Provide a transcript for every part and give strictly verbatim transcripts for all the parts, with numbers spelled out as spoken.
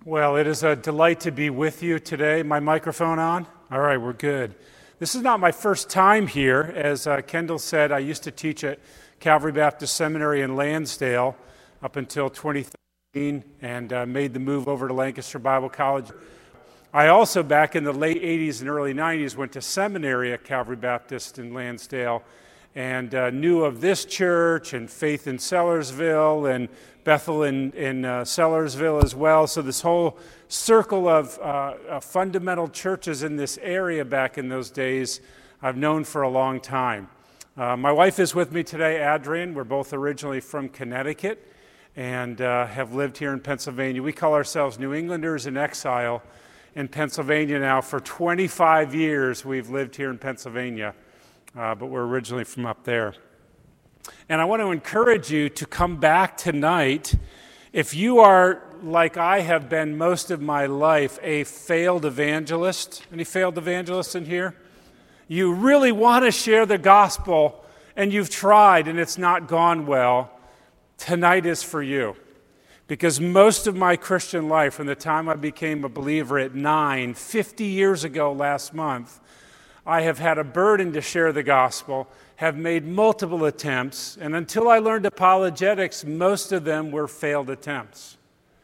Well, it is a delight to be with you today. My microphone on? All right, we're good. This is not my first time here. As uh, Kendall said, I used to teach at Calvary Baptist Seminary in Lansdale up until twenty thirteen and uh, made the move over to Lancaster Bible College. I also, back in the late eighties and early nineties, went to seminary at Calvary Baptist in Lansdale and uh, knew of this church and Faith in Sellersville and Bethel in, in uh, Sellersville as well. So this whole circle of uh, uh, fundamental churches in this area back in those days I've known for a long time. Uh, my wife is with me today, Adrienne. We're both originally from Connecticut and uh, have lived here in Pennsylvania. We call ourselves New Englanders in exile in Pennsylvania now. For twenty-five years we've lived here in Pennsylvania, uh, but we're originally from up there. And I want to encourage you to come back tonight. If you are, like I have been most of my life, a failed evangelist. Any failed evangelists in here? You really want to share the gospel, and you've tried, and it's not gone well. Tonight is for you. Because most of my Christian life, from the time I became a believer at nine, fifty years ago last month, I have had a burden to share the gospel, have made multiple attempts, and until I learned apologetics, most of them were failed attempts.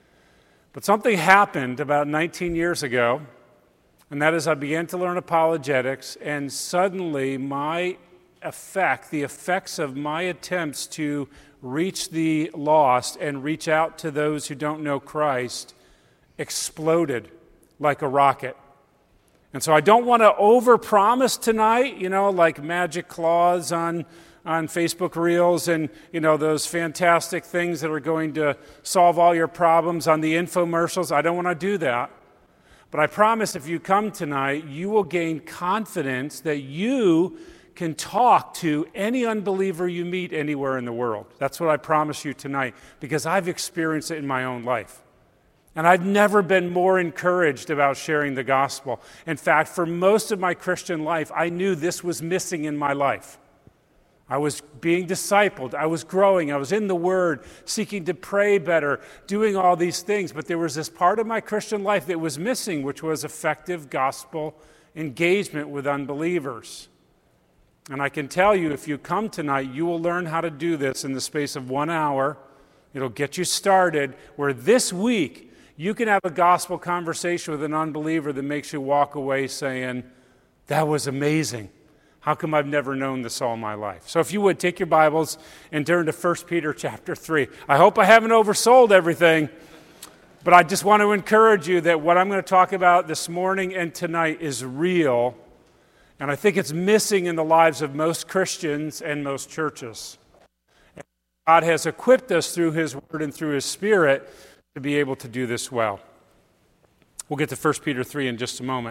But something happened about nineteen years ago, and that is I began to learn apologetics, and suddenly my effect, the effects of my attempts to reach the lost and reach out to those who don't know Christ exploded like a rocket. And so I don't want to overpromise tonight, you know, like magic claws on, on Facebook Reels and, you know, those fantastic things that are going to solve all your problems on the infomercials. I don't want to do that. But I promise if you come tonight, you will gain confidence that you can talk to any unbeliever you meet anywhere in the world. That's what I promise you tonight, because I've experienced it in my own life. And I've never been more encouraged about sharing the gospel. In fact, for most of my Christian life, I knew this was missing in my life. I was being discipled. I was growing. I was in the Word, seeking to pray better, doing all these things. But there was this part of my Christian life that was missing, which was effective gospel engagement with unbelievers. And I can tell you, if you come tonight, you will learn how to do this in the space of one hour. It'll get you started, where this week you can have a gospel conversation with an unbeliever that makes you walk away saying, that was amazing. How come I've never known this all my life? So if you would, take your Bibles and turn to First Peter chapter three. I hope I haven't oversold everything, but I just want to encourage you that what I'm going to talk about this morning and tonight is real, and I think it's missing in the lives of most Christians and most churches. God has equipped us through His Word and through His Spirit to be able to do this well. We'll get to First Peter three in just a moment.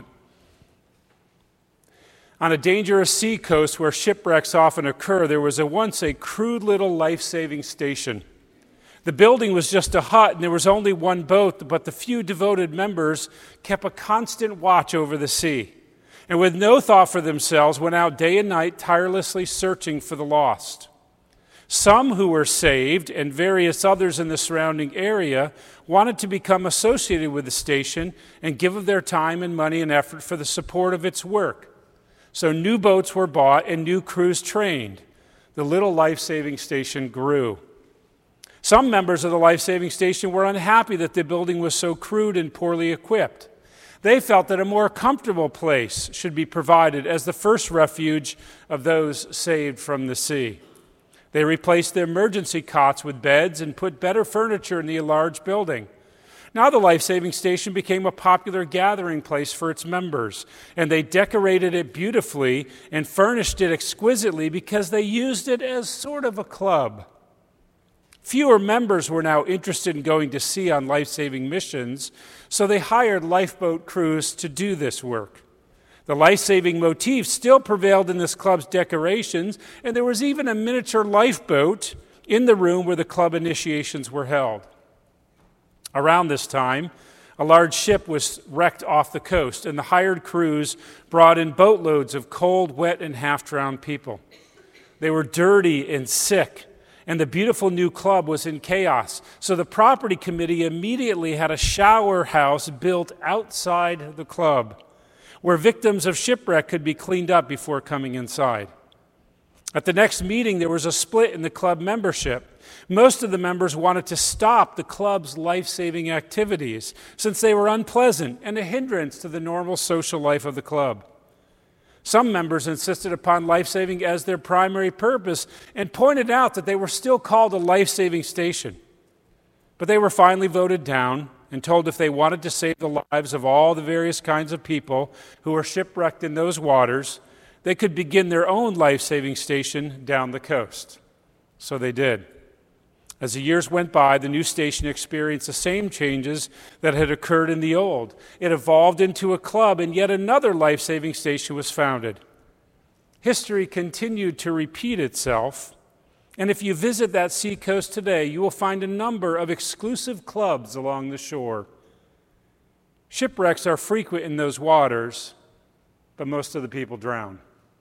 On a dangerous sea coast where shipwrecks often occur, there was a once a crude little life-saving station. The building was just a hut, and there was only one boat, but the few devoted members kept a constant watch over the sea, and with no thought for themselves, went out day and night tirelessly searching for the lost. Some who were saved and various others in the surrounding area wanted to become associated with the station and give of their time and money and effort for the support of its work. So new boats were bought and new crews trained. The little life-saving station grew. Some members of the life-saving station were unhappy that the building was so crude and poorly equipped. They felt that a more comfortable place should be provided as the first refuge of those saved from the sea. They replaced the emergency cots with beds and put better furniture in the enlarged building. Now the life-saving station became a popular gathering place for its members, and they decorated it beautifully and furnished it exquisitely because they used it as sort of a club. Fewer members were now interested in going to sea on life-saving missions, so they hired lifeboat crews to do this work. The life-saving motif still prevailed in this club's decorations, and there was even a miniature lifeboat in the room where the club initiations were held. Around this time, a large ship was wrecked off the coast, and the hired crews brought in boatloads of cold, wet, and half-drowned people. They were dirty and sick, and the beautiful new club was in chaos. So the property committee immediately had a shower house built outside the club where victims of shipwreck could be cleaned up before coming inside. At the next meeting, there was a split in the club membership. Most of the members wanted to stop the club's life-saving activities since they were unpleasant and a hindrance to the normal social life of the club. Some members insisted upon life-saving as their primary purpose and pointed out that they were still called a life-saving station. But they were finally voted down and told if they wanted to save the lives of all the various kinds of people who were shipwrecked in those waters, they could begin their own life-saving station down the coast. So they did. As the years went by, the new station experienced the same changes that had occurred in the old. It evolved into a club, and yet another life-saving station was founded. History continued to repeat itself, and if you visit that seacoast today, you will find a number of exclusive clubs along the shore. Shipwrecks are frequent in those waters, but most of the people drown.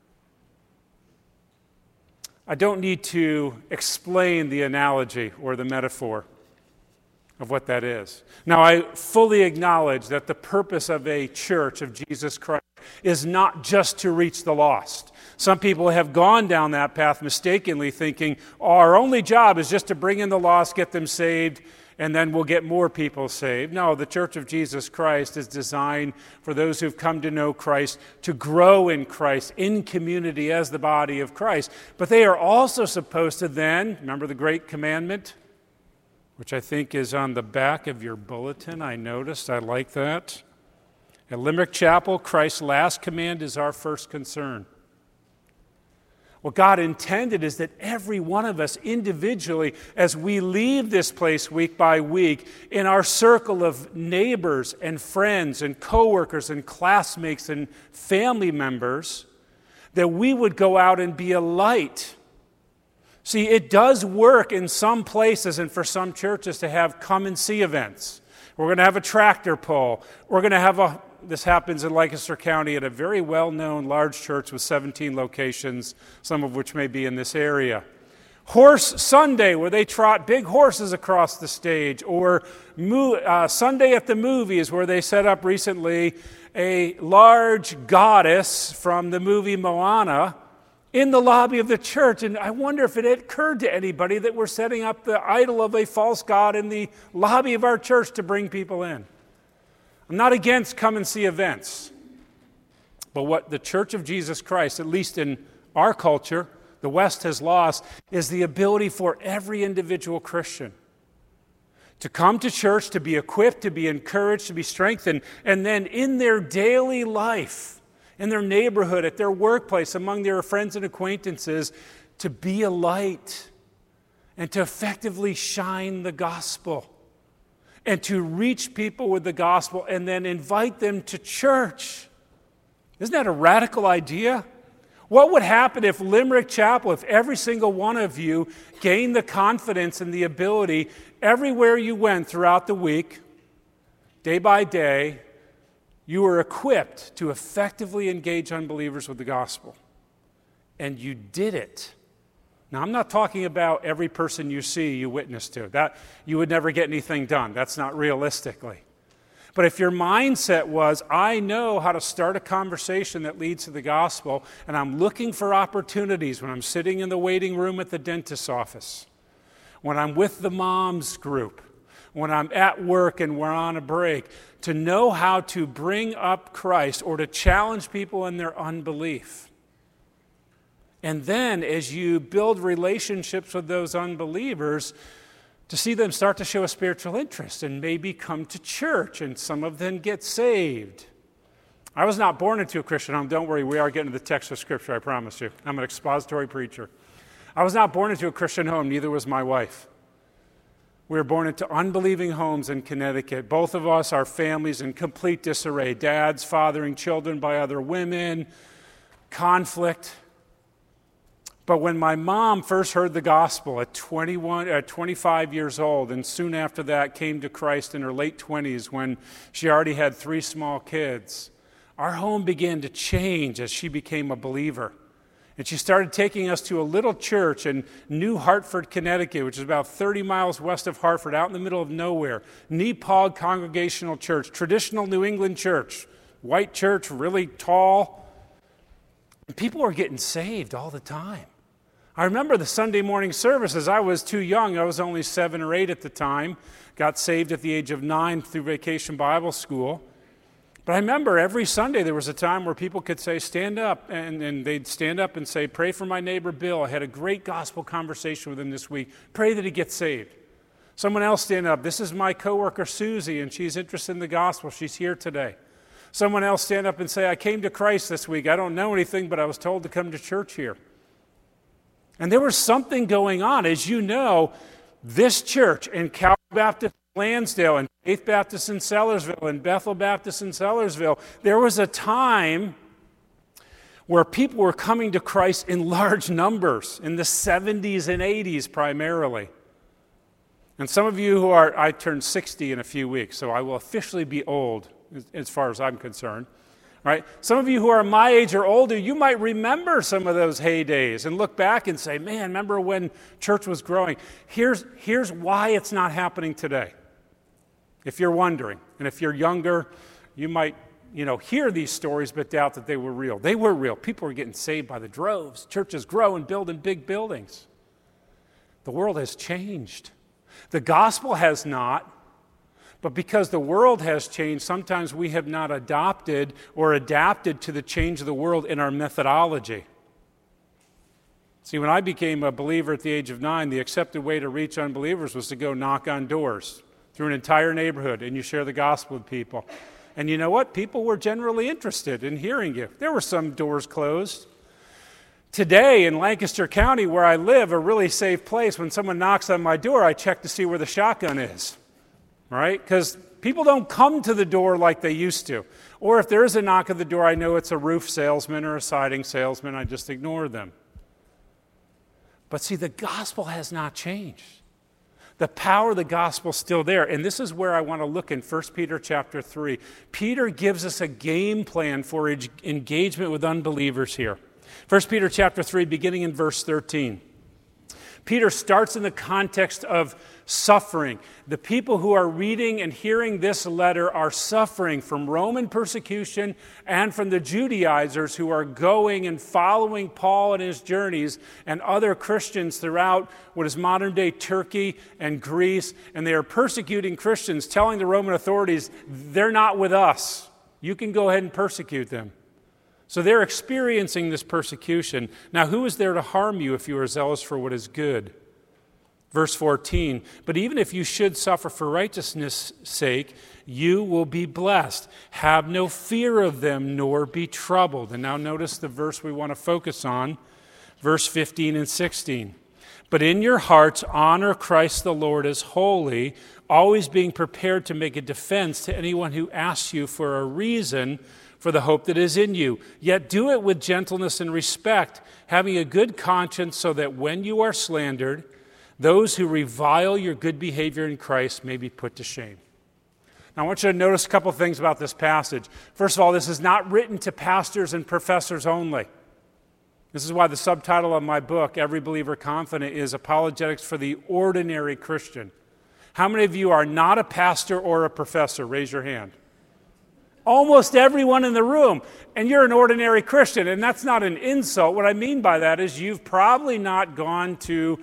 I don't need to explain the analogy or the metaphor of what that is. Now, I fully acknowledge that the purpose of a church of Jesus Christ is not just to reach the lost. Some people have gone down that path mistakenly, thinking, oh, our only job is just to bring in the lost, get them saved, and then we'll get more people saved. No, the Church of Jesus Christ is designed for those who've come to know Christ to grow in Christ, in community as the body of Christ. But they are also supposed to then, remember the great commandment, which I think is on the back of your bulletin. I noticed, I like that. At Limerick Chapel, Christ's last command is our first concern. What God intended is that every one of us individually, as we leave this place week by week, in our circle of neighbors and friends and coworkers and classmates and family members, that we would go out and be a light. See, it does work in some places and for some churches to have come and see events. We're going to have a tractor pull. We're going to have a This happens in Lancaster County at a very well-known large church with seventeen locations, some of which may be in this area. Horse Sunday, where they trot big horses across the stage, or mo- uh, Sunday at the Movies, where they set up recently a large goddess from the movie Moana in the lobby of the church. And I wonder if it had occurred to anybody that we're setting up the idol of a false god in the lobby of our church to bring people in. I'm not against come and see events, but what the Church of Jesus Christ, at least in our culture, the West has lost, is the ability for every individual Christian to come to church, to be equipped, to be encouraged, to be strengthened, and then in their daily life, in their neighborhood, at their workplace, among their friends and acquaintances, to be a light and to effectively shine the gospel. And to reach people with the gospel and then invite them to church. Isn't that a radical idea? What would happen if Limerick Chapel, if every single one of you gained the confidence and the ability everywhere you went throughout the week, day by day, you were equipped to effectively engage unbelievers with the gospel? And you did it. Now, I'm not talking about every person you see you witness to. That you would never get anything done. That's not realistically. But if your mindset was, I know how to start a conversation that leads to the gospel, and I'm looking for opportunities when I'm sitting in the waiting room at the dentist's office, when I'm with the moms group, when I'm at work and we're on a break, to know how to bring up Christ or to challenge people in their unbelief. And then as you build relationships with those unbelievers, to see them start to show a spiritual interest and maybe come to church, and some of them get saved. I was not born into a Christian home. Don't worry, we are getting to the text of Scripture, I promise you. I'm an expository preacher. I was not born into a Christian home, neither was my wife. We were born into unbelieving homes in Connecticut. Both of us, our families in complete disarray. Dads fathering children by other women, conflict. But when my mom first heard the gospel at twenty-one, at twenty-five years old, and soon after that came to Christ in her late twenties when she already had three small kids, our home began to change as she became a believer. And she started taking us to a little church in New Hartford, Connecticut, which is about thirty miles west of Hartford, out in the middle of nowhere. Nepal Congregational Church, traditional New England church, white church, really tall. And people were getting saved all the time. I remember the Sunday morning services. I was too young. I was only seven or eight at the time. Got saved at the age of nine through Vacation Bible School. But I remember every Sunday there was a time where people could say, stand up, and, and they'd stand up and say, pray for my neighbor Bill. I had a great gospel conversation with him this week. Pray that he gets saved. Someone else stand up. This is my coworker Susie, and she's interested in the gospel. She's here today. Someone else stand up and say, I came to Christ this week. I don't know anything, but I was told to come to church here. And there was something going on. As you know, this church in Calvary Baptist Lansdale and Faith Baptist in Sellersville and Bethel Baptist in Sellersville, there was a time where people were coming to Christ in large numbers, in the seventies and eighties primarily. And some of you who are, I turned sixty in a few weeks, so I will officially be old as far as I'm concerned. Right? Some of you who are my age or older, you might remember some of those heydays and look back and say, man, remember when church was growing? Here's, here's why it's not happening today. If you're wondering, and if you're younger, you might, you know, hear these stories but doubt that they were real. They were real. People were getting saved by the droves. Churches grow and build in big buildings. The world has changed. The gospel has not, but because the world has changed, sometimes we have not adopted or adapted to the change of the world in our methodology. See, when I became a believer at the age of nine, the accepted way to reach unbelievers was to go knock on doors through an entire neighborhood, and you share the gospel with people. And you know what? People were generally interested in hearing you. There were some doors closed. Today in Lancaster County, where I live, a really safe place, when someone knocks on my door, I check to see where the shotgun is, right? Because people don't come to the door like they used to. Or if there is a knock at the door, I know it's a roof salesman or a siding salesman. I just ignore them. But see, the gospel has not changed. The power of the gospel is still there. And this is where I want to look in First Peter chapter three. Peter gives us a game plan for engagement with unbelievers here. First Peter chapter three, beginning in verse thirteen. Peter starts in the context of suffering. The people who are reading and hearing this letter are suffering from Roman persecution and from the Judaizers who are going and following Paul in his journeys and other Christians throughout what is modern-day Turkey and Greece. And they are persecuting Christians, telling the Roman authorities, they're not with us. You can go ahead and persecute them. So they're experiencing this persecution. Now, who is there to harm you if you are zealous for what is good? Verse fourteen, but even if you should suffer for righteousness' sake, you will be blessed. Have no fear of them, nor be troubled. And now notice the verse we want to focus on, verse fifteen and sixteen. But in your hearts honor Christ the Lord as holy, always being prepared to make a defense to anyone who asks you for a reason for the hope that is in you. Yet do it with gentleness and respect, having a good conscience, so that when you are slandered, those who revile your good behavior in Christ may be put to shame. Now, I want you to notice a couple things about this passage. First of all, this is not written to pastors and professors only. This is why the subtitle of my book, Every Believer Confident, is Apologetics for the Ordinary Christian. How many of you are not a pastor or a professor? Raise your hand. Almost everyone in the room, and you're an ordinary Christian, and that's not an insult. What I mean by that is you've probably not gone to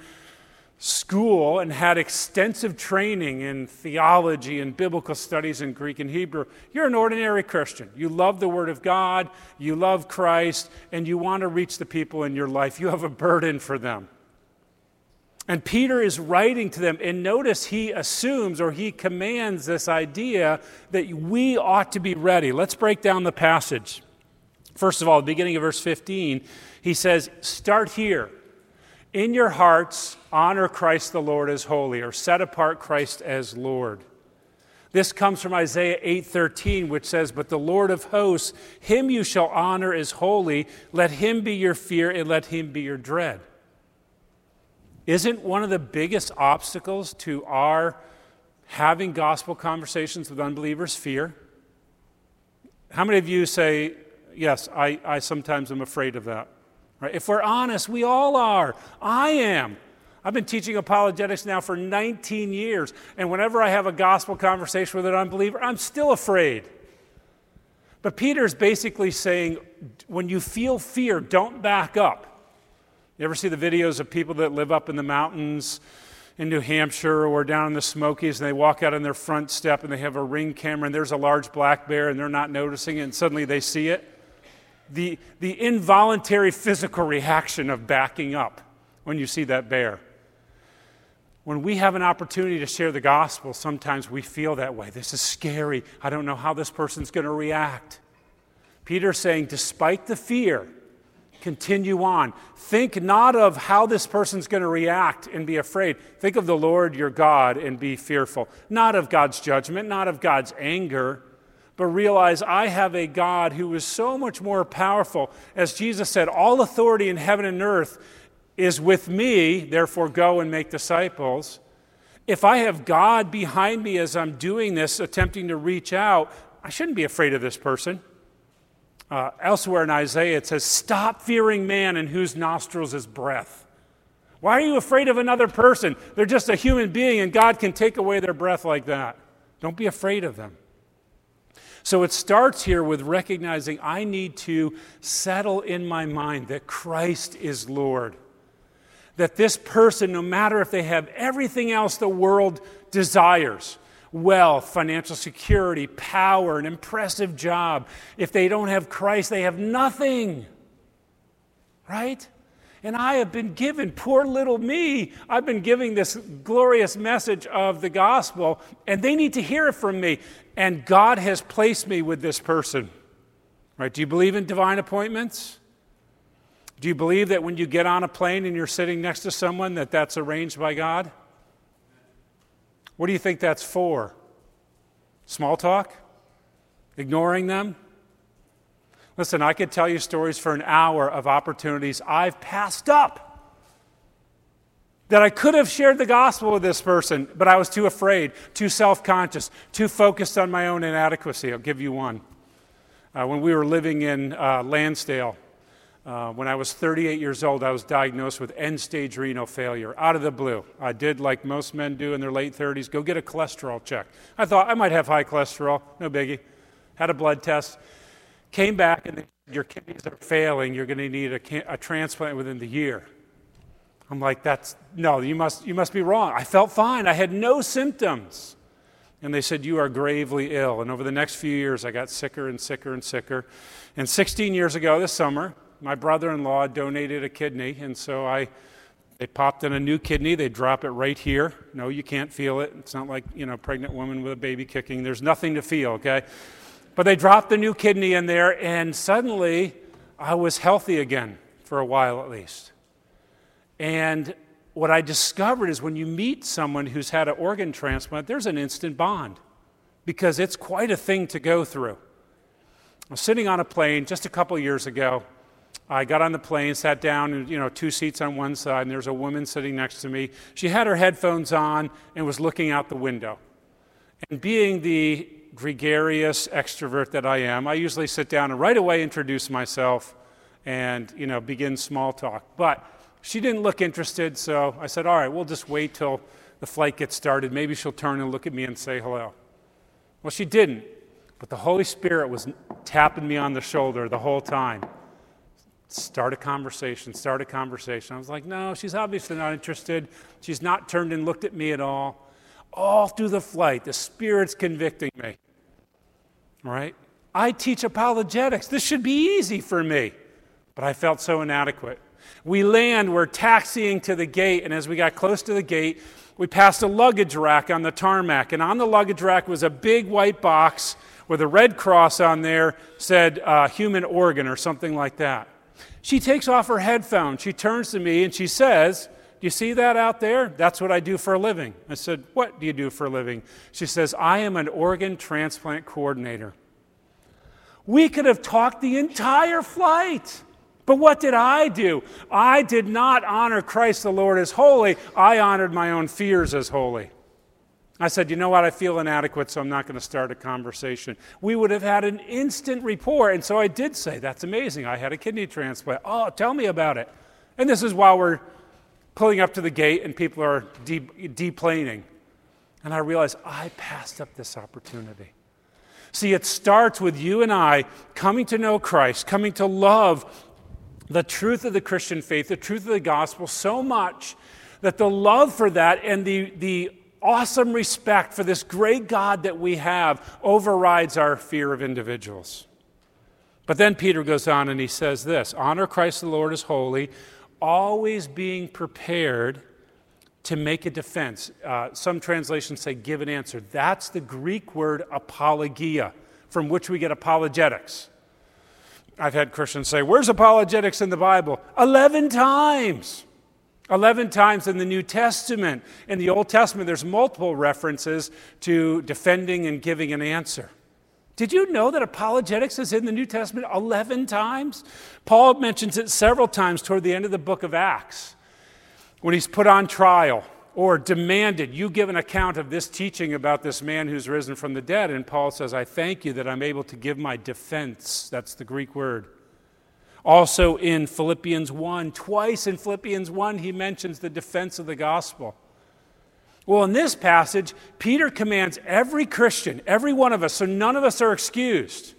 school and had extensive training in theology and biblical studies in Greek and Hebrew. You're an ordinary Christian. You love the Word of God, you love Christ, and you want to reach the people in your life. You have a burden for them. And Peter is writing to them, and notice he assumes or he commands this idea that we ought to be ready. Let's break down the passage. First of all, the beginning of verse fifteen, he says, start here. In your hearts, honor Christ the Lord as holy, or set apart Christ as Lord. This comes from Isaiah eight thirteen, which says, but the Lord of hosts, him you shall honor as holy. Let him be your fear, and let him be your dread. Isn't one of the biggest obstacles to our having gospel conversations with unbelievers fear? How many of you say, yes, I, I sometimes am afraid of that? Right? If we're honest, we all are. I am. I've been teaching apologetics now for nineteen years, and whenever I have a gospel conversation with an unbeliever, I'm still afraid. But Peter's basically saying, when you feel fear, don't back up. You ever see the videos of people that live up in the mountains in New Hampshire or down in the Smokies, and they walk out on their front step and they have a Ring camera and there's a large black bear and they're not noticing it and suddenly they see it? The, the involuntary physical reaction of backing up when you see that bear. When we have an opportunity to share the gospel, sometimes we feel that way. This is scary. I don't know how this person's going to react. Peter's saying, despite the fear, continue on. Think not of how this person's going to react and be afraid. Think of the Lord your God and be fearful. Not of God's judgment, not of God's anger, but realize I have a God who is so much more powerful. As Jesus said, all authority in heaven and earth is with me, therefore go and make disciples. If I have God behind me as I'm doing this, attempting to reach out, I shouldn't be afraid of this person. Uh, elsewhere in Isaiah, it says, stop fearing man in whose nostrils is breath. Why are you afraid of another person? They're just a human being, and God can take away their breath like that. Don't be afraid of them. So it starts here with recognizing I need to settle in my mind that Christ is Lord. That this person, no matter if they have everything else the world desires, wealth, financial security, power, an impressive job, if they don't have Christ, they have nothing. Right? And I have been given, poor little me, I've been giving this glorious message of the gospel, and they need to hear it from me. And God has placed me with this person. Right? Do you believe in divine appointments? Do you believe that when you get on a plane and you're sitting next to someone that that's arranged by God? What do you think that's for? Small talk? Ignoring them? Listen, I could tell you stories for an hour of opportunities I've passed up that I could have shared the gospel with this person, but I was too afraid, too self-conscious, too focused on my own inadequacy. I'll give you one. Uh, when we were living in uh, Lansdale, Uh, when I was thirty-eight years old, I was diagnosed with end-stage renal failure, out of the blue. I did like most men do in their late thirties, go get a cholesterol check. I thought I might have high cholesterol, no biggie. Had a blood test, came back, and they said, your kidneys are failing, you're going to need a, can- a transplant within the year. I'm like, that's, no, you must, you must be wrong. I felt fine. I had no symptoms. And they said, you are gravely ill. And over the next few years, I got sicker and sicker and sicker. And sixteen years ago this summer, my brother-in-law donated a kidney, and so I, they popped in a new kidney. They drop it right here. No, you can't feel it. It's not like, you know, pregnant woman with a baby kicking. There's nothing to feel, okay? But they dropped the new kidney in there, and suddenly I was healthy again, for a while at least. And what I discovered is when you meet someone who's had an organ transplant, there's an instant bond, because it's quite a thing to go through. I was sitting on a plane just a couple years ago. I got on the plane, sat down, and, you know, two seats on one side, and there's a woman sitting next to me. She had her headphones on and was looking out the window. And being the gregarious extrovert that I am, I usually sit down and right away introduce myself and, you know, begin small talk. But she didn't look interested, so I said, all right, we'll just wait till the flight gets started. Maybe she'll turn and look at me and say hello. Well, she didn't, but the Holy Spirit was tapping me on the shoulder the whole time. Start a conversation, start a conversation. I was like, no, she's obviously not interested. She's not turned and looked at me at all. All through the flight, the Spirit's convicting me. All right? I teach apologetics. This should be easy for me. But I felt so inadequate. We land, we're taxiing to the gate, and as we got close to the gate, we passed a luggage rack on the tarmac, and on the luggage rack was a big white box with a red cross on there, said uh, human organ or something like that. She takes off her headphones. She turns to me and she says, do you see that out there? That's what I do for a living. I said, what do you do for a living? She says, I am an organ transplant coordinator. We could have talked the entire flight. But what did I do? I did not honor Christ the Lord as holy. I honored my own fears as holy. I said, you know what, I feel inadequate, so I'm not going to start a conversation. We would have had an instant report, and so I did say, that's amazing, I had a kidney transplant. Oh, tell me about it. And this is while we're pulling up to the gate and people are de- deplaning. And I realized I passed up this opportunity. See, it starts with you and I coming to know Christ, coming to love the truth of the Christian faith, the truth of the gospel so much that the love for that and the, the awesome respect for this great God that we have overrides our fear of individuals. But then Peter goes on and he says this, honor Christ the Lord as holy, always being prepared to make a defense. Uh, some translations say give an answer. That's the Greek word apologia, from which we get apologetics. I've had Christians say, where's apologetics in the Bible? Eleven times. Eleven times in the New Testament. In the Old Testament, there's multiple references to defending and giving an answer. Did you know that apologetics is in the New Testament eleven times? Paul mentions it several times toward the end of the book of Acts. When he's put on trial or demanded, you give an account of this teaching about this man who's risen from the dead. And Paul says, I thank you that I'm able to give my defense. That's the Greek word. Also in Philippians one, twice in Philippians one, he mentions the defense of the gospel. Well, in this passage, Peter commands every Christian, every one of us, so none of us are excused.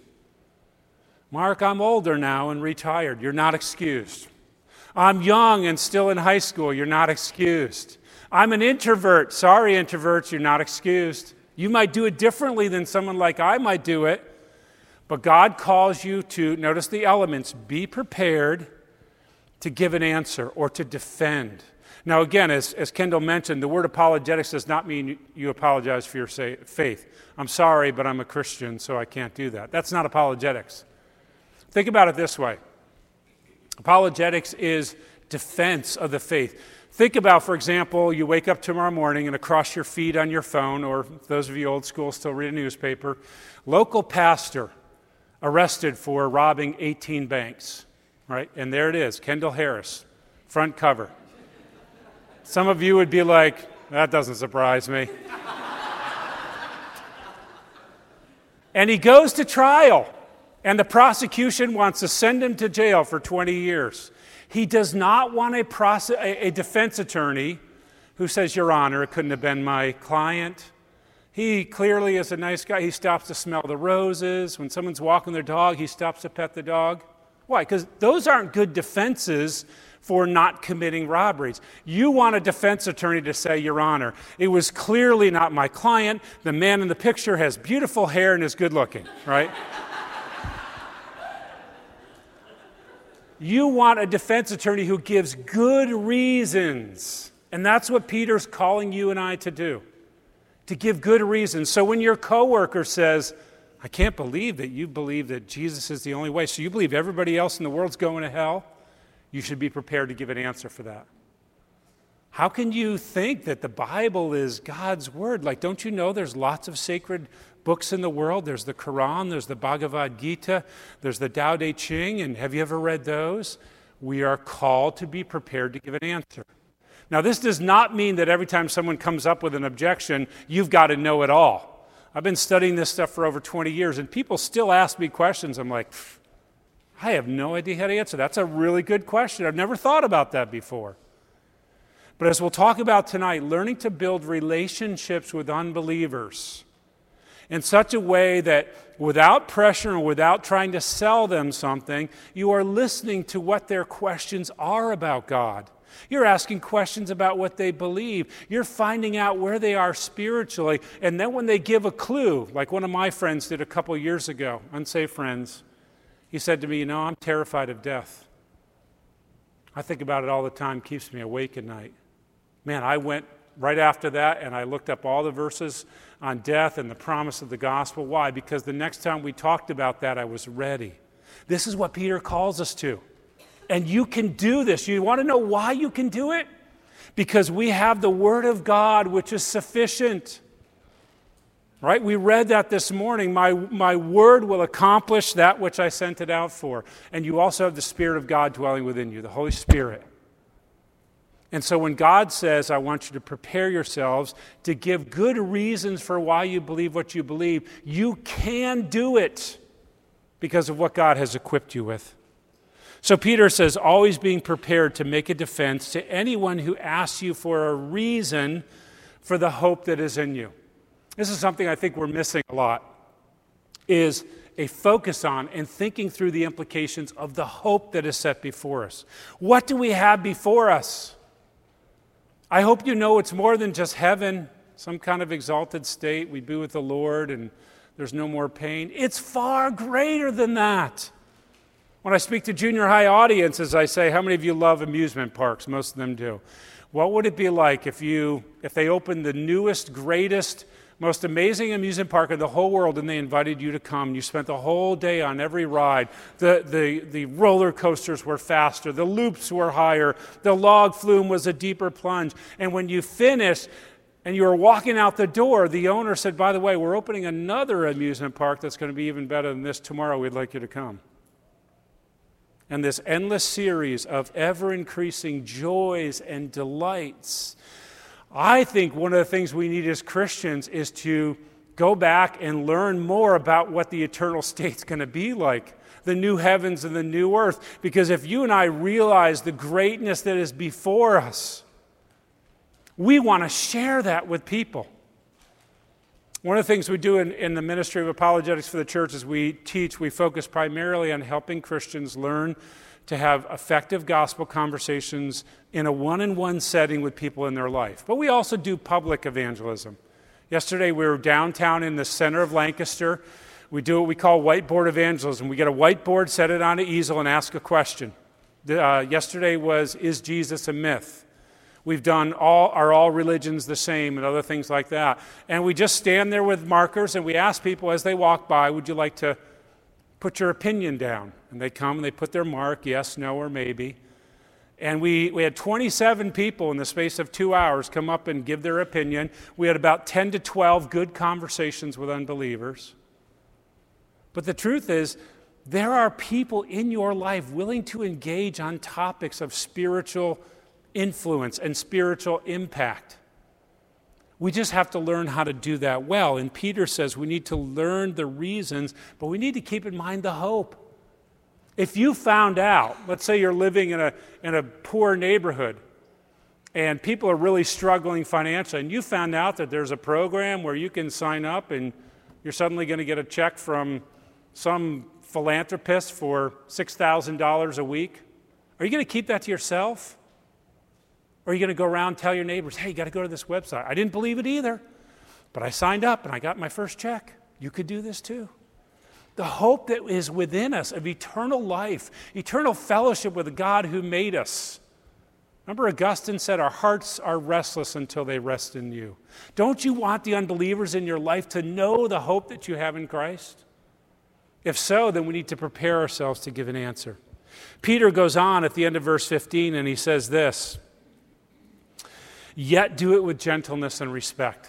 Mark, I'm older now and retired. You're not excused. I'm young and still in high school. You're not excused. I'm an introvert. Sorry, introverts, you're not excused. You might do it differently than someone like I might do it, but God calls you to, notice the elements, be prepared to give an answer or to defend. Now, again, as, as Kendall mentioned, the word apologetics does not mean you, you apologize for your say, faith. I'm sorry, but I'm a Christian, so I can't do that. That's not apologetics. Think about it this way. Apologetics is defense of the faith. Think about, for example, you wake up tomorrow morning and across your feed on your phone, or those of you old school still read a newspaper, local pastor arrested for robbing eighteen banks, right? And there it is, Kendall Harris, front cover. Some of you would be like, that doesn't surprise me. And he goes to trial, and the prosecution wants to send him to jail for twenty years. He does not want a, prose- a defense attorney who says, Your Honor, it couldn't have been my client. He clearly is a nice guy. He stops to smell the roses. When someone's walking their dog, he stops to pet the dog. Why? Because those aren't good defenses for not committing robberies. You want a defense attorney to say, Your Honor, it was clearly not my client. The man in the picture has beautiful hair and is good looking, right? You want a defense attorney who gives good reasons. And that's what Peter's calling you and I to do, to give good reasons. So when your coworker says, I can't believe that you believe that Jesus is the only way, so you believe everybody else in the world's going to hell, you should be prepared to give an answer for that. How can you think that the Bible is God's word? Like, don't you know there's lots of sacred books in the world? There's the Quran, there's the Bhagavad Gita, there's the Tao Te Ching, and have you ever read those? We are called to be prepared to give an answer. Now, this does not mean that every time someone comes up with an objection, you've got to know it all. I've been studying this stuff for over twenty years, and people still ask me questions. I'm like, I have no idea how to answer. That's a really good question. I've never thought about that before. But as we'll talk about tonight, learning to build relationships with unbelievers in such a way that without pressure and without trying to sell them something, you are listening to what their questions are about God. You're asking questions about what they believe. You're finding out where they are spiritually. And then when they give a clue, like one of my friends did a couple years ago, unsafe friends, he said to me, you know, I'm terrified of death. I think about it all the time, keeps me awake at night. Man, I went right after that and I looked up all the verses on death and the promise of the gospel. Why? Because the next time we talked about that, I was ready. This is what Peter calls us to. And you can do this. You want to know why you can do it? Because we have the Word of God, which is sufficient. Right? We read that this morning. My, my Word will accomplish that which I sent it out for. And you also have the Spirit of God dwelling within you, the Holy Spirit. And so when God says, I want you to prepare yourselves to give good reasons for why you believe what you believe, you can do it because of what God has equipped you with. So Peter says, always being prepared to make a defense to anyone who asks you for a reason for the hope that is in you. This is something I think we're missing a lot, is a focus on and thinking through the implications of the hope that is set before us. What do we have before us? I hope you know it's more than just heaven, some kind of exalted state. We be with the Lord and there's no more pain. It's far greater than that. When I speak to junior high audiences, I say, how many of you love amusement parks? Most of them do. What would it be like if you, if they opened the newest, greatest, most amazing amusement park in the whole world and they invited you to come? You spent the whole day on every ride. The, the, the roller coasters were faster. The loops were higher. The log flume was a deeper plunge. And when you finished and you were walking out the door, the owner said, by the way, we're opening another amusement park that's going to be even better than this tomorrow. We'd like you to come. And this endless series of ever-increasing joys and delights. I think one of the things we need as Christians is to go back and learn more about what the eternal state's going to be like, the new heavens and the new earth. Because if you and I realize the greatness that is before us, we want to share that with people. One of the things we do in, in the ministry of apologetics for the church is we teach, we focus primarily on helping Christians learn to have effective gospel conversations in a one-on-one setting with people in their life. But we also do public evangelism. Yesterday we were downtown in the center of Lancaster. We do what we call whiteboard evangelism. We get a whiteboard, set it on an easel, and ask a question. Uh, yesterday was, is Jesus a myth? We've done all, are all religions the same, and other things like that. And we just stand there with markers and we ask people as they walk by, would you like to put your opinion down? And they come and they put their mark, yes, no, or maybe. And we, we had twenty-seven people in the space of two hours come up and give their opinion. We had about ten to twelve good conversations with unbelievers. But the truth is, there are people in your life willing to engage on topics of spiritual influence and spiritual impact. We just have to learn how to do that well. And Peter says we need to learn the reasons, but we need to keep in mind the hope. If you found out, let's say you're living in a, in a poor neighborhood and people are really struggling financially, and you found out that there's a program where you can sign up and you're suddenly going to get a check from some philanthropist for six thousand dollars a week, are you going to keep that to yourself? Or are you going to go around and tell your neighbors, hey, you got to go to this website. I didn't believe it either, but I signed up and I got my first check. You could do this too. The hope that is within us of eternal life, eternal fellowship with the God who made us. Remember Augustine said, our hearts are restless until they rest in you. Don't you want the unbelievers in your life to know the hope that you have in Christ? If so, then we need to prepare ourselves to give an answer. Peter goes on at the end of verse fifteen and he says this, yet do it with gentleness and respect.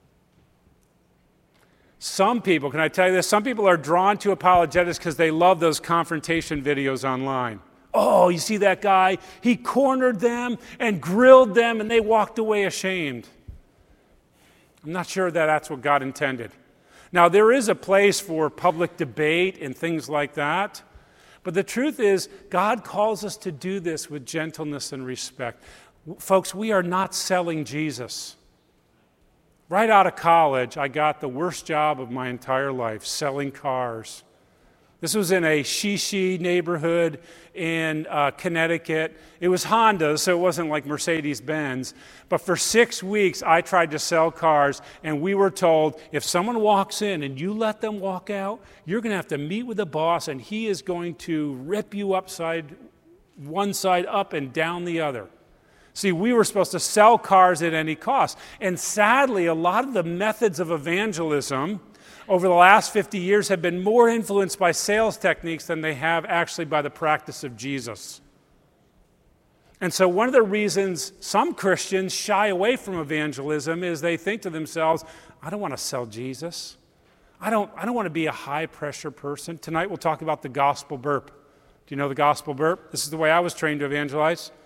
Some people, can I tell you this? Some people are drawn to apologetics because they love those confrontation videos online. Oh, you see that guy? He cornered them and grilled them and they walked away ashamed. I'm not sure that that's what God intended. Now, there is a place for public debate and things like that. But the truth is, God calls us to do this with gentleness and respect. Folks, we are not selling Jesus. Right out of college, I got the worst job of my entire life, selling cars. This was in a shishi neighborhood in uh, Connecticut. It was Honda, so it wasn't like Mercedes-Benz. But for six weeks, I tried to sell cars, and we were told, if someone walks in and you let them walk out, you're going to have to meet with the boss, and he is going to rip you upside one side up and down the other. See, we were supposed to sell cars at any cost. And sadly, a lot of the methods of evangelism over the last fifty years have been more influenced by sales techniques than they have actually by the practice of Jesus. And so one of the reasons some Christians shy away from evangelism is they think to themselves, I don't want to sell Jesus. I don't, I don't want to be a high-pressure person. Tonight we'll talk about the gospel burp. Do you know the gospel burp? This is the way I was trained to evangelize.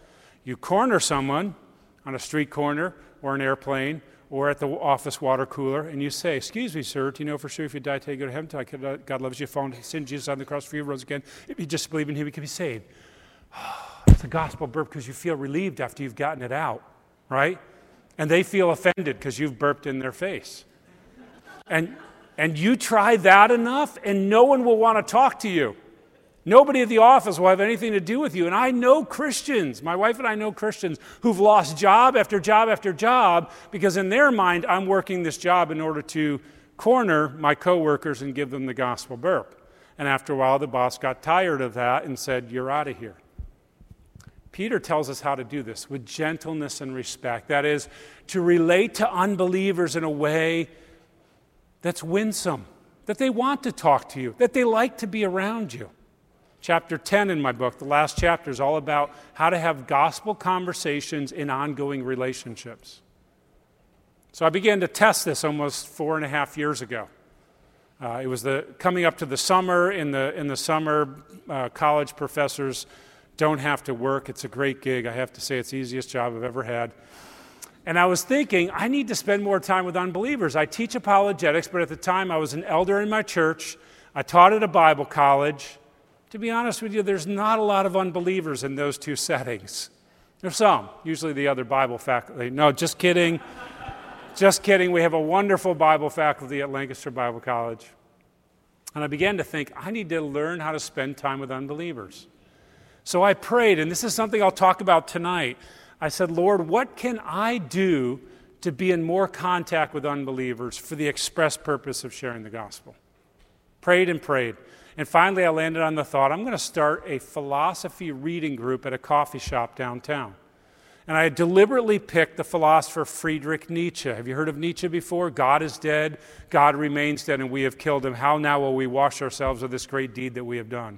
You corner someone on a street corner or an airplane or at the office water cooler, and you say, excuse me, sir, do you know for sure if you die today, you go to heaven? Tell God loves you, fall into sin, Jesus on the cross for you, rose again. If you just believe in him, you can be saved. It's a gospel burp because you feel relieved after you've gotten it out, right? And they feel offended because you've burped in their face. And, and you try that enough, and no one will want to talk to you. Nobody at the office will have anything to do with you. And I know Christians, my wife and I know Christians who've lost job after job after job because in their mind, I'm working this job in order to corner my coworkers and give them the gospel burp. And after a while, the boss got tired of that and said, you're out of here. Peter tells us how to do this with gentleness and respect. That is, to relate to unbelievers in a way that's winsome, that they want to talk to you, that they like to be around you. Chapter ten in my book, the last chapter, is all about how to have gospel conversations in ongoing relationships. So I began to test this almost four and a half years ago. Uh, it was the coming up to the summer. In the in the summer, uh, college professors don't have to work. It's a great gig. I have to say, it's the easiest job I've ever had. And I was thinking, I need to spend more time with unbelievers. I teach apologetics, but at the time I was an elder in my church. I taught at a Bible college. To be honest with you, there's not a lot of unbelievers in those two settings. There's some, usually the other Bible faculty. No, just kidding. Just kidding. We have a wonderful Bible faculty at Lancaster Bible College. And I began to think, I need to learn how to spend time with unbelievers. So I prayed, and this is something I'll talk about tonight. I said, Lord, what can I do to be in more contact with unbelievers for the express purpose of sharing the gospel? Prayed and prayed. And finally, I landed on the thought, I'm going to start a philosophy reading group at a coffee shop downtown. And I deliberately picked the philosopher Friedrich Nietzsche. Have you heard of Nietzsche before? God is dead, God remains dead, and we have killed him. How now will we wash ourselves of this great deed that we have done?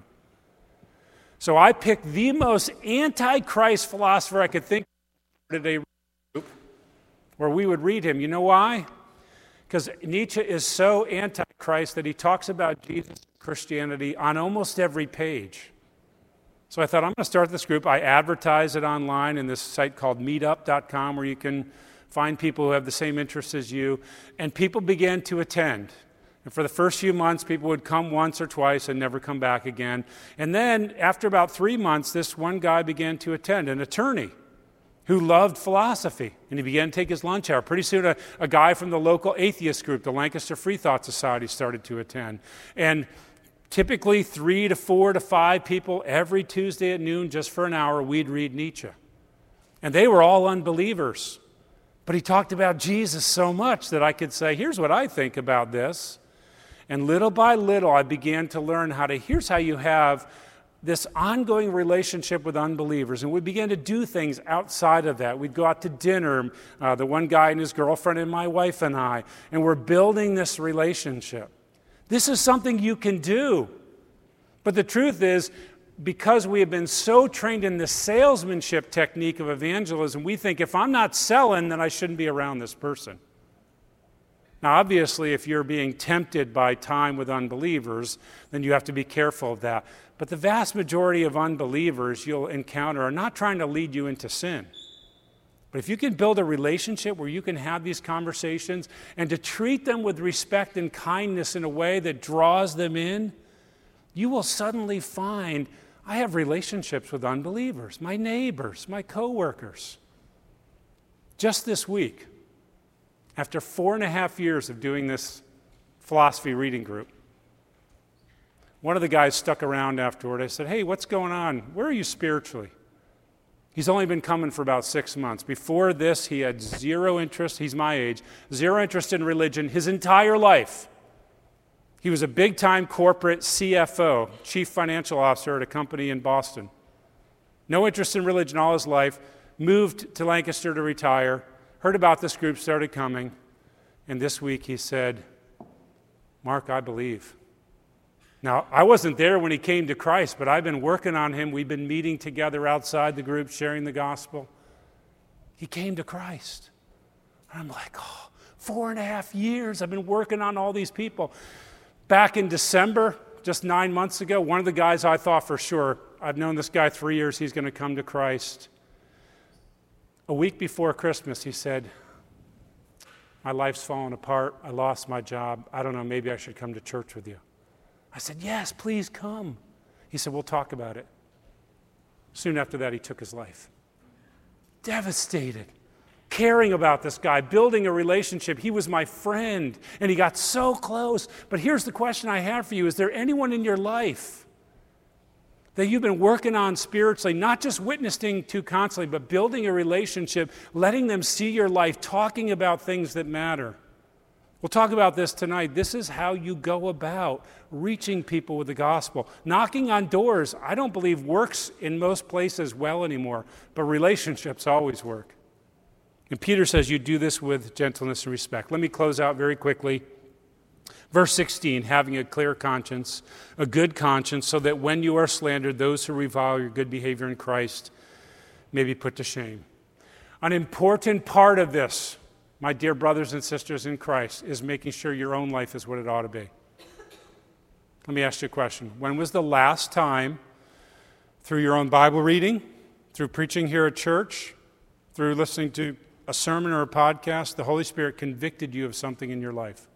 So I picked the most anti-Christ philosopher I could think of at a group where we would read him. You know why? Because Nietzsche is so anti-Christ that he talks about Jesus and Christianity on almost every page. So I thought, I'm going to start this group. I advertise it online in this site called meetup dot com where you can find people who have the same interests as you. And people began to attend. And for the first few months, people would come once or twice and never come back again. And then after about three months, this one guy began to attend, an attorney who loved philosophy. And he began to take his lunch hour. Pretty soon, a, a guy from the local atheist group, the Lancaster Free Thought Society, started to attend. And typically three to four to five people every Tuesday at noon, just for an hour, we'd read Nietzsche. And they were all unbelievers. But he talked about Jesus so much that I could say, here's what I think about this. And little by little, I began to learn how to, here's how you have this ongoing relationship with unbelievers. And we began to do things outside of that. We'd go out to dinner, uh, the one guy and his girlfriend and my wife and I, and we're building this relationship. This is something you can do. But the truth is, because we have been so trained in the salesmanship technique of evangelism, we think if I'm not selling, then I shouldn't be around this person. Now, obviously, if you're being tempted by time with unbelievers, then you have to be careful of that. But the vast majority of unbelievers you'll encounter are not trying to lead you into sin. But if you can build a relationship where you can have these conversations and to treat them with respect and kindness in a way that draws them in, you will suddenly find, I have relationships with unbelievers, my neighbors, my coworkers. Just this week, after four and a half years of doing this philosophy reading group, one of the guys stuck around afterward. I said, hey, what's going on? Where are you spiritually? He's only been coming for about six months. Before this, he had zero interest. He's my age. Zero interest in religion his entire life. He was a big-time corporate C F O, chief financial officer at a company in Boston. No interest in religion all his life. Moved to Lancaster to retire. Heard about this group, started coming. And this week he said, Mark, I believe. Now, I wasn't there when he came to Christ, but I've been working on him. We've been meeting together outside the group, sharing the gospel. He came to Christ. And I'm like, oh, four and a half years I've been working on all these people. Back in December, just nine months ago, one of the guys I thought for sure, I've known this guy three years, he's going to come to Christ. A week before Christmas, he said, my life's fallen apart. I lost my job. I don't know, maybe I should come to church with you. I said, yes, please come. He said, we'll talk about it. Soon after that, he took his life. Devastated. Caring about this guy, building a relationship. He was my friend, and he got so close. But here's the question I have for you. Is there anyone in your life that you've been working on spiritually, not just witnessing to constantly, but building a relationship, letting them see your life, talking about things that matter? We'll talk about this tonight. This is how you go about reaching people with the gospel. Knocking on doors, I don't believe works in most places well anymore, but relationships always work. And Peter says you do this with gentleness and respect. Let me close out very quickly. Verse sixteen, having a clear conscience, a good conscience, so that when you are slandered, those who revile your good behavior in Christ may be put to shame. An important part of this, my dear brothers and sisters in Christ, is making sure your own life is what it ought to be. Let me ask you a question. When was the last time, through your own Bible reading, through preaching here at church, through listening to a sermon or a podcast, the Holy Spirit convicted you of something in your life?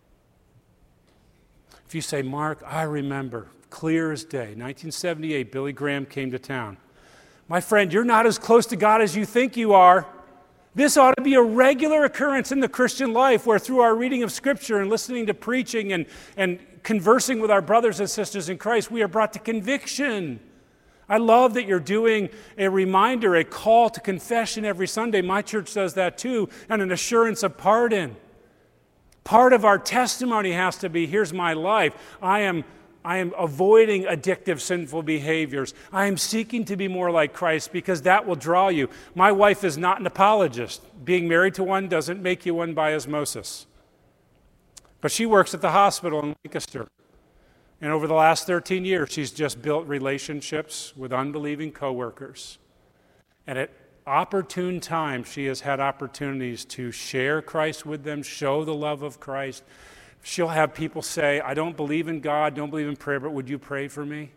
If you say, Mark, I remember, clear as day, nineteen seventy-eight, Billy Graham came to town. My friend, you're not as close to God as you think you are. This ought to be a regular occurrence in the Christian life where through our reading of Scripture and listening to preaching and, and conversing with our brothers and sisters in Christ, we are brought to conviction. I love that you're doing a reminder, a call to confession every Sunday. My church does that too, and an assurance of pardon. Part of our testimony has to be, here's my life. I am, I am avoiding addictive, sinful behaviors. I am seeking to be more like Christ because that will draw you. My wife is not an apologist. Being married to one doesn't make you one by osmosis. But she works at the hospital in Lancaster. And over the last thirteen years, she's just built relationships with unbelieving coworkers. And at opportune times, she has had opportunities to share Christ with them, show the love of Christ. She'll have people say, I don't believe in God, don't believe in prayer, but would you pray for me?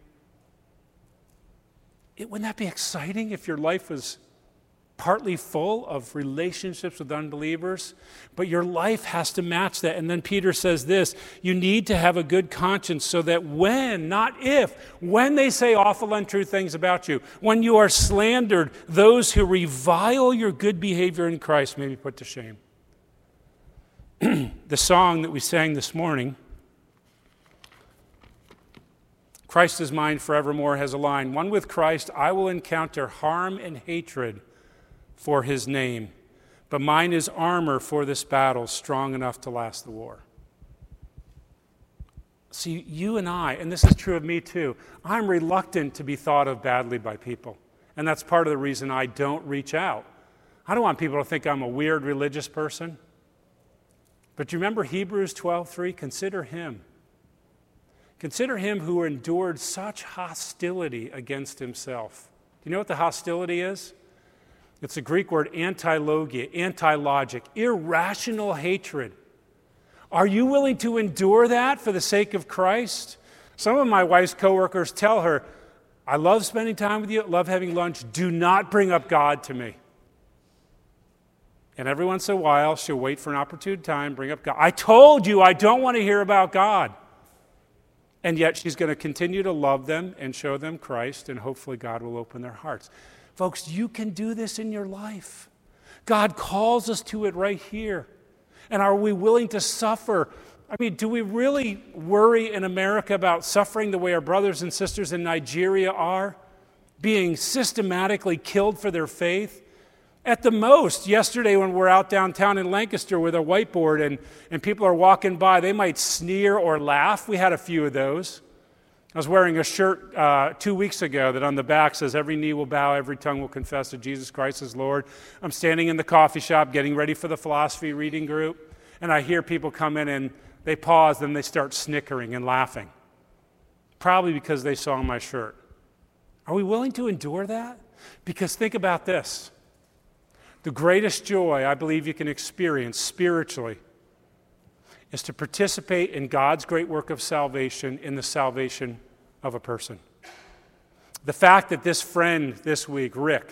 It, wouldn't that be exciting if your life was partly full of relationships with unbelievers? But your life has to match that. And then Peter says this, you need to have a good conscience so that when, not if, when they say awful, untrue things about you, when you are slandered, those who revile your good behavior in Christ may be put to shame. The song that we sang this morning, Christ is mine forevermore, has a line, one with Christ I will encounter harm and hatred for his name, but mine is armor for this battle, strong enough to last the war. See, you and I, and this is true of me too, I'm reluctant to be thought of badly by people. And that's part of the reason I don't reach out. I don't want people to think I'm a weird religious person. But you remember Hebrews twelve three? Consider him. Consider him who endured such hostility against himself. Do you know what the hostility is? It's the Greek word antilogia, anti-logic, irrational hatred. Are you willing to endure that for the sake of Christ? Some of my wife's coworkers tell her, I love spending time with you, love having lunch, do not bring up God to me. And every once in a while, she'll wait for an opportune time, bring up God. I told you I don't want to hear about God. And yet she's going to continue to love them and show them Christ, and hopefully God will open their hearts. Folks, you can do this in your life. God calls us to it right here. And are we willing to suffer? I mean, do we really worry in America about suffering the way our brothers and sisters in Nigeria are? Being systematically killed for their faith? At the most, yesterday when we're out downtown in Lancaster with a whiteboard and, and people are walking by, they might sneer or laugh. We had a few of those. I was wearing a shirt uh, two weeks ago that on the back says, every knee will bow, every tongue will confess that Jesus Christ is Lord. I'm standing in the coffee shop getting ready for the philosophy reading group, and I hear people come in and they pause, then they start snickering and laughing. Probably because they saw my shirt. Are we willing to endure that? Because think about this. The greatest joy I believe you can experience spiritually is to participate in God's great work of salvation in the salvation of a person. The fact that this friend this week, Rick,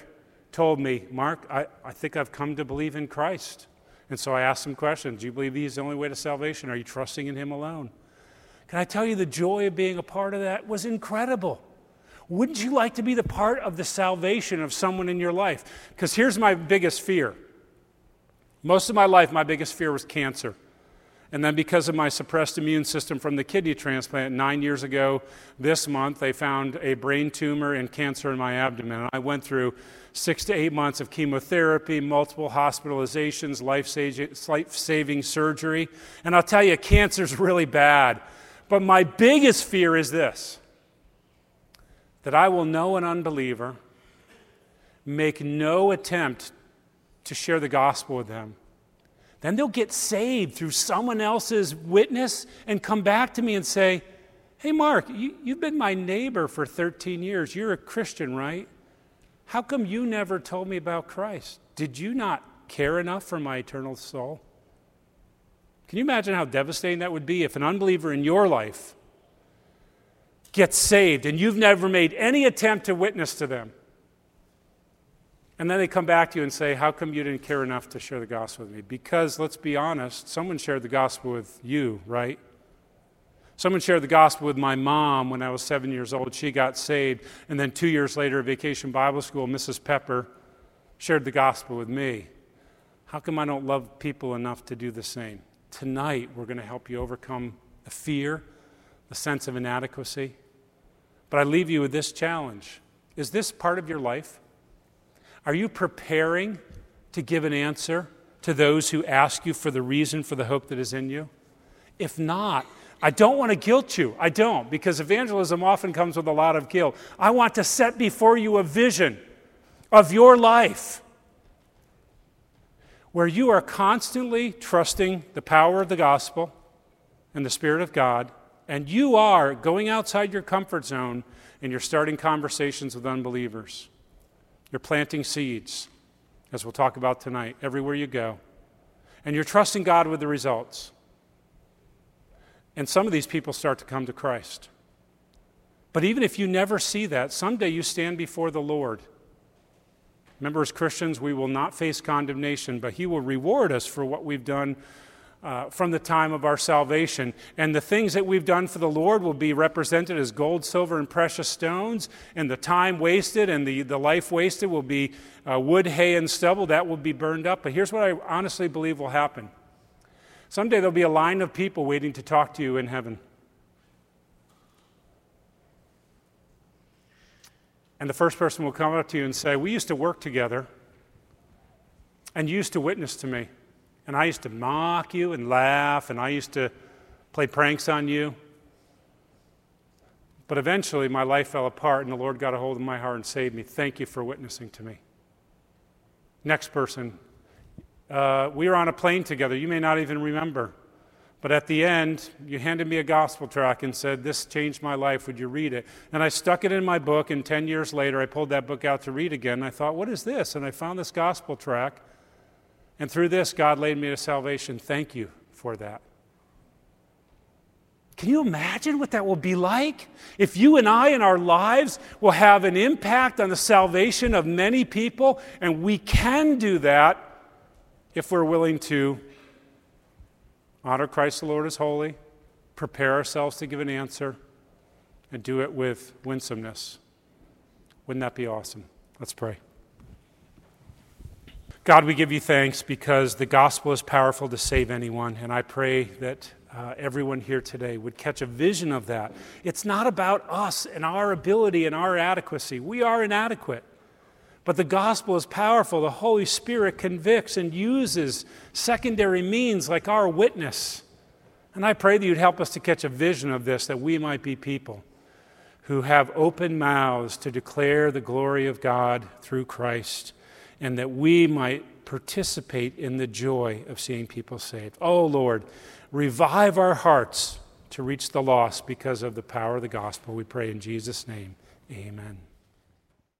told me, Mark, I, I think I've come to believe in Christ. And so I asked him questions. Do you believe he's the only way to salvation? Are you trusting in him alone? Can I tell you the joy of being a part of that was incredible. Wouldn't you like to be the part of the salvation of someone in your life? Because here's my biggest fear. Most of my life, my biggest fear was cancer. And then because of my suppressed immune system from the kidney transplant, nine years ago this month, they found a brain tumor and cancer in my abdomen. And I went through six to eight months of chemotherapy, multiple hospitalizations, life-saving surgery. And I'll tell you, cancer's really bad. But my biggest fear is this, that I will know an unbeliever, make no attempt to share the gospel with them. Then they'll get saved through someone else's witness and come back to me and say, hey, Mark, you, you've been my neighbor for thirteen years. You're a Christian, right? How come you never told me about Christ? Did you not care enough for my eternal soul? Can you imagine how devastating that would be if an unbeliever in your life gets saved and you've never made any attempt to witness to them? And then they come back to you and say, how come you didn't care enough to share the gospel with me? Because, let's be honest, someone shared the gospel with you, right? Someone shared the gospel with my mom when I was seven years old. She got saved. And then two years later at Vacation Bible School, Missus Pepper shared the gospel with me. How come I don't love people enough to do the same? Tonight, we're going to help you overcome the fear, the sense of inadequacy. But I leave you with this challenge. Is this part of your life? Are you preparing to give an answer to those who ask you for the reason for the hope that is in you? If not, I don't want to guilt you. I don't, because evangelism often comes with a lot of guilt. I want to set before you a vision of your life where you are constantly trusting the power of the gospel and the Spirit of God, and you are going outside your comfort zone and you're starting conversations with unbelievers. You're planting seeds, as we'll talk about tonight, everywhere you go. And you're trusting God with the results. And some of these people start to come to Christ. But even if you never see that, someday you stand before the Lord. Remember, as Christians, we will not face condemnation, but He will reward us for what we've done uh, from the time of our salvation. And the things that we've done for the Lord will be represented as gold, silver, and precious stones. And the time wasted and the, the life wasted will be uh, wood, hay, and stubble. That will be burned up. But here's what I honestly believe will happen. Someday there'll be a line of people waiting to talk to you in heaven. And the first person will come up to you and say, we used to work together, and you used to witness to me. And I used to mock you and laugh, and I used to play pranks on you. But eventually my life fell apart, and the Lord got a hold of my heart and saved me. Thank you for witnessing to me. Next person. Uh, we were on a plane together. You may not even remember. But at the end, you handed me a gospel tract and said, this changed my life. Would you read it? And I stuck it in my book, and ten years later, I pulled that book out to read again. And I thought, what is this? And I found this gospel tract. And through this, God led me to salvation. Thank you for that. Can you imagine what that will be like? If you and I in our lives will have an impact on the salvation of many people, and we can do that if we're willing to honor Christ the Lord as holy, prepare ourselves to give an answer, and do it with winsomeness. Wouldn't that be awesome? Let's pray. God, we give you thanks because the gospel is powerful to save anyone, and I pray that uh, everyone here today would catch a vision of that. It's not about us and our ability and our adequacy. We are inadequate. But the gospel is powerful. The Holy Spirit convicts and uses secondary means like our witness. And I pray that you'd help us to catch a vision of this, that we might be people who have open mouths to declare the glory of God through Christ, and that we might participate in the joy of seeing people saved. Oh, Lord, revive our hearts to reach the lost because of the power of the gospel. We pray in Jesus' name. Amen.